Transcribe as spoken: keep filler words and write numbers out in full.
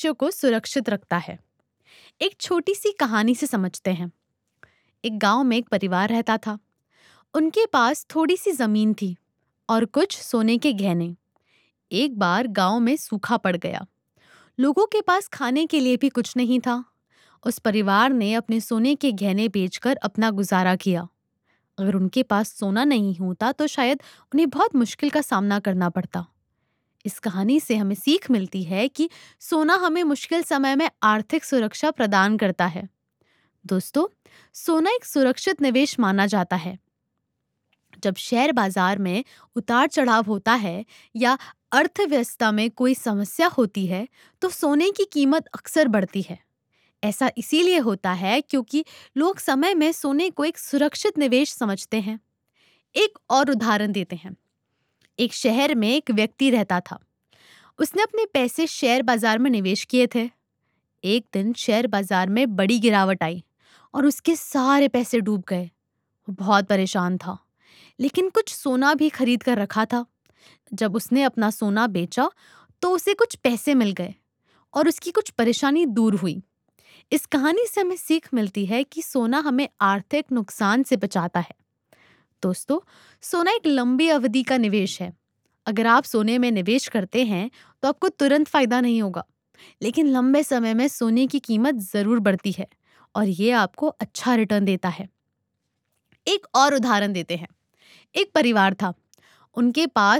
भविष्य को सुरक्षित रखता है। एक छोटी सी कहानी से समझते हैं। एक गांव में एक परिवार रहता था। उनके पास थोड़ी सी जमीन थी और कुछ सोने के गहने। एक बार गांव में सूखा पड़ गया। लोगों के पास खाने के लिए भी कुछ नहीं था। उस परिवार ने अपने सोने के गहने बेचकर अपना गुजारा किया। अगर उनके पास सोना नहीं होता तो शायद उन्हें बहुत मुश्किल का सामना करना पड़ता। इस कहानी से हमें सीख मिलती है कि सोना हमें मुश्किल समय में आर्थिक सुरक्षा प्रदान करता है। दोस्तों, सोना एक सुरक्षित निवेश माना जाता है। जब शेयर बाजार में उतार चढ़ाव होता है या अर्थव्यवस्था में कोई समस्या होती है, तो सोने की कीमत अक्सर बढ़ती है। ऐसा इसीलिए होता है क्योंकि लोग समय में सोने को एक सुरक्षित निवेश समझते हैं। एक और उदाहरण देते हैं। एक शहर में एक व्यक्ति रहता था। उसने अपने पैसे शेयर बाजार में निवेश किए थे। एक दिन शेयर बाजार में बड़ी गिरावट आई और उसके सारे पैसे डूब गए। वो बहुत परेशान था, लेकिन कुछ सोना भी खरीद कर रखा था। जब उसने अपना सोना बेचा तो उसे कुछ पैसे मिल गए और उसकी कुछ परेशानी दूर हुई। इस कहानी से हमें सीख मिलती है कि सोना हमें आर्थिक नुकसान से बचाता है। दोस्तों, सोना एक लंबी अवधि का निवेश है। अगर आप सोने में निवेश करते हैं तो आपको तुरंत फायदा नहीं होगा, लेकिन लंबे समय में सोने की कीमत जरूर बढ़ती है और ये आपको अच्छा रिटर्न देता है। एक और उदाहरण देते हैं। एक परिवार था। उनके पास